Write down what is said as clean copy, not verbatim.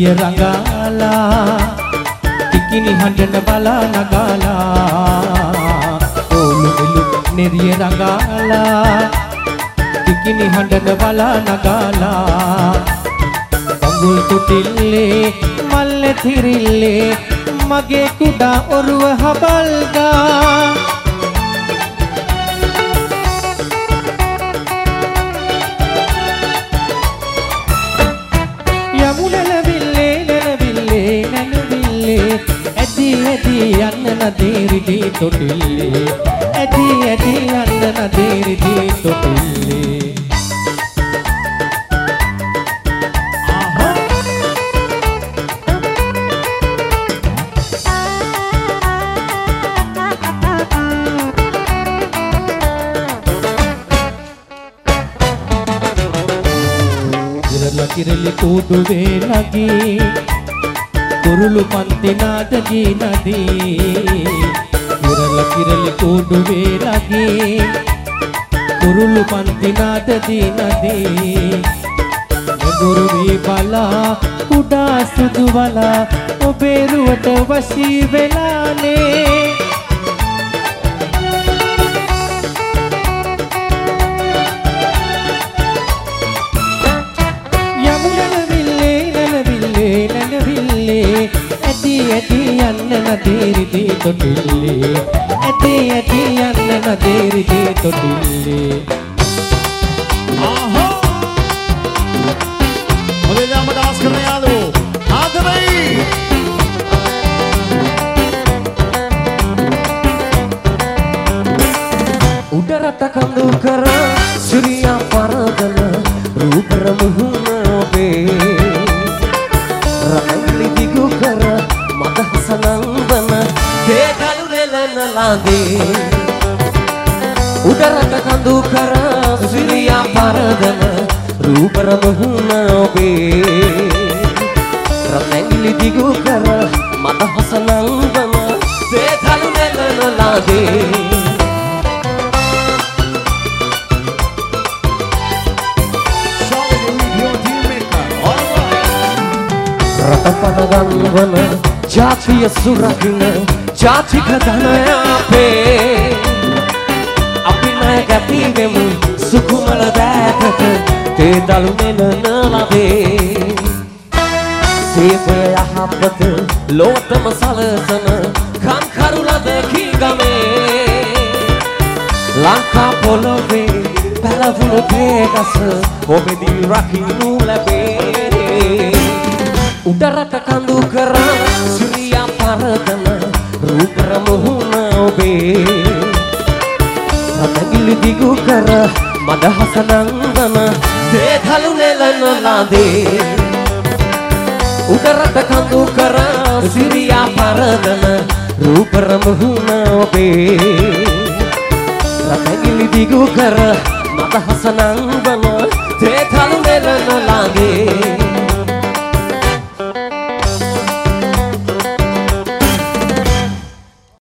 එළිය රඟාලා ඉකිනි හඬන බලා නගාලා ඕලු එළු නෙරිය රඟාලා ඉකිනි හඬන බලා නගාලා බඟුල් තුටිල්ලේ මල්ල තිරිල්ලේ මගේ කුඩා ඔරුව හබල්ගා යන්න නදීරිදී තොටිල්ලේ ඇදී ඇදී යන්න නදීරිදී තොටිල්ලේ කිරල කිරලි කූඩුවේ නගී කුරුළු පන්ති නාද ගීනදී කිරල කිරලි කූඩුවේ ලගී කුරුළු පන්ති නාද දීනදී නදුරු වී බලා කුඩා සුදු වලා ඔබේ රුවට වශී වෙලානේ ඇදී යන්න නදීරිදී තොටිල්ලේ ඇදී ඇදී යන්න නදීරිදී තොටිල්ලේ ආහා ඔබේ යාම ඩාන්ස් කරන යාළුවෝ ආදරයි උඩරට කඳු කර සුරියා පරදන රූපර මුහුණ ඔබේ රංගලි දිගු කර මදහසනංවන දේකලු නෙලන ලාදී උඩරට කඳු කර සිරියා පරදන රූපර මුහුණ ඔබේ රංගලි දිගු කර මදහසනංවන දේකලු නෙලන ලාදී පනගන්වන ජාතිය සුරකින ජාතික ධනය අපේ අපි නෑ ගැපීවෙමු සුකුමල දෑකට තේදලු නෙලන ලබේ සේපය යහපත ලෝතම සලසන කන්කරුලද කීගමේ ලංකා පොළොවේ පැලවුණු පේගස ඔබෙදී රකිනු ලැබේ උඩරට කඳු කර සුරියා පරදන රූපර මුහුණ ඔබේ සතගිලි දිගු කර මදහස නංවන දේකලු නෙලන ලාදී උඩරට කඳු කර සුරියා පරදන රූපර මුහුණ ඔබේ සතගිලි දිගු කර මදහස නංවන දේකලු නෙලන ලාදී